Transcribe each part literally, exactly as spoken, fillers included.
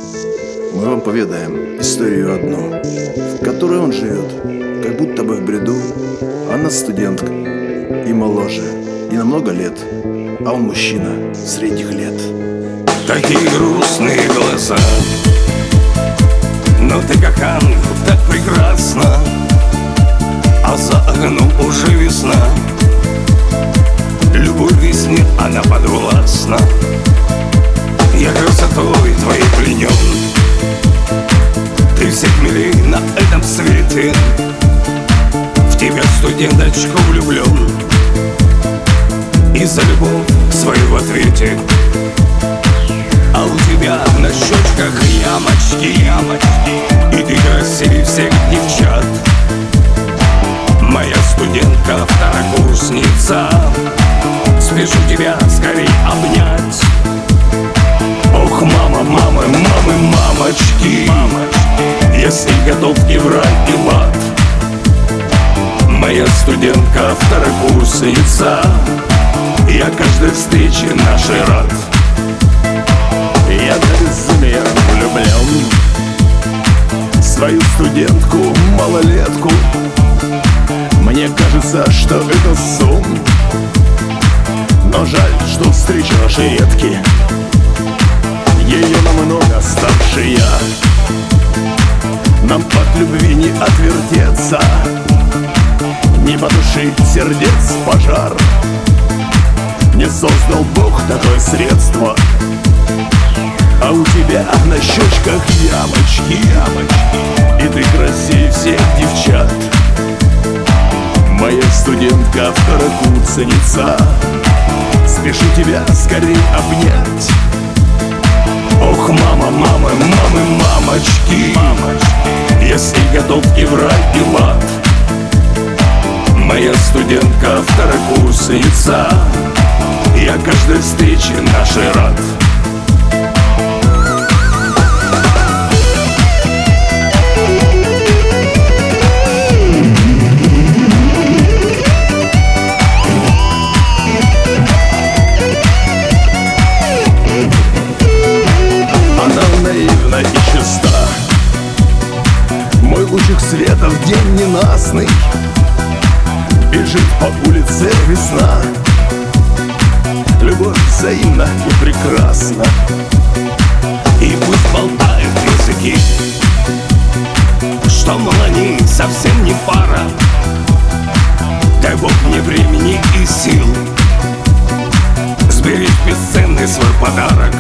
Мы вам поведаем историю одну, в которой он живет, как будто бы в бреду. Она студентка и моложе, и на много лет, а он мужчина средних лет. Такие грустные глаза, но ты как ангел, так прекрасна, а за окном уже весна. Любовь весне, она подвластна. Я красотой твоей пленен, ты всех милей на этом свете. В тебя, студенточку, влюблен, и за любовь свою в ответе. А у тебя на щечках ямочки, ямочки, и ты красивее всех девчат. Моя студентка, второкурсница, спешу тебя скорей обнять. Ох, мама, мамы, мамы, мамочки, мамочки, я с ней готов и в рай, и в ад. Моя студентка, второкурсница, я каждой встрече нашей рад. Я до безумия влюблен в свою студентку, малолетку. Мне кажется, что это сон, но жаль, что встречи наши редки. Ее намного старше я, нам от любви не отвертеться, не потушить сердец пожар. Не создал Бог такое средство, а у тебя на щечках ямочки, ямочки, и ты красивее всех девчат. Моя студентка, второкурсница, спешу тебя скорей обнять. Ох, мама, мамы, мамы, мамочки, мамочки, я с ней готов и в рай, и в ад. Моя студентка, второкурсница, я каждой встрече нашей рад. И чиста, мой лучик света в день ненастный, бежит по улице весна. Любовь взаимна и прекрасна, и пусть болтают языки, что мол они совсем не пара. Дай Бог мне времени и сил сберечь бесценный свой подарок.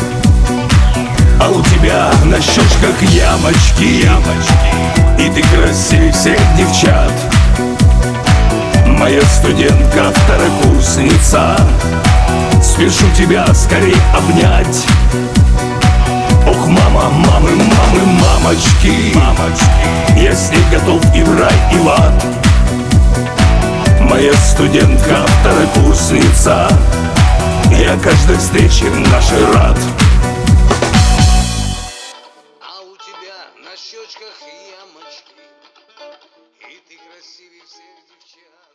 А у тебя на щечках ямочки, ямочки, и ты красивее всех девчат. Моя студентка, второкурсница, спешу тебя скорей обнять. Ох, мама, мамы, мамы, мамочки, мамочки, я с ней готов и в рай, и в ад. Моя студентка, второкурсница, я каждой встрече нашей рад. На щечках ямочки, и ты красивее всех девчат.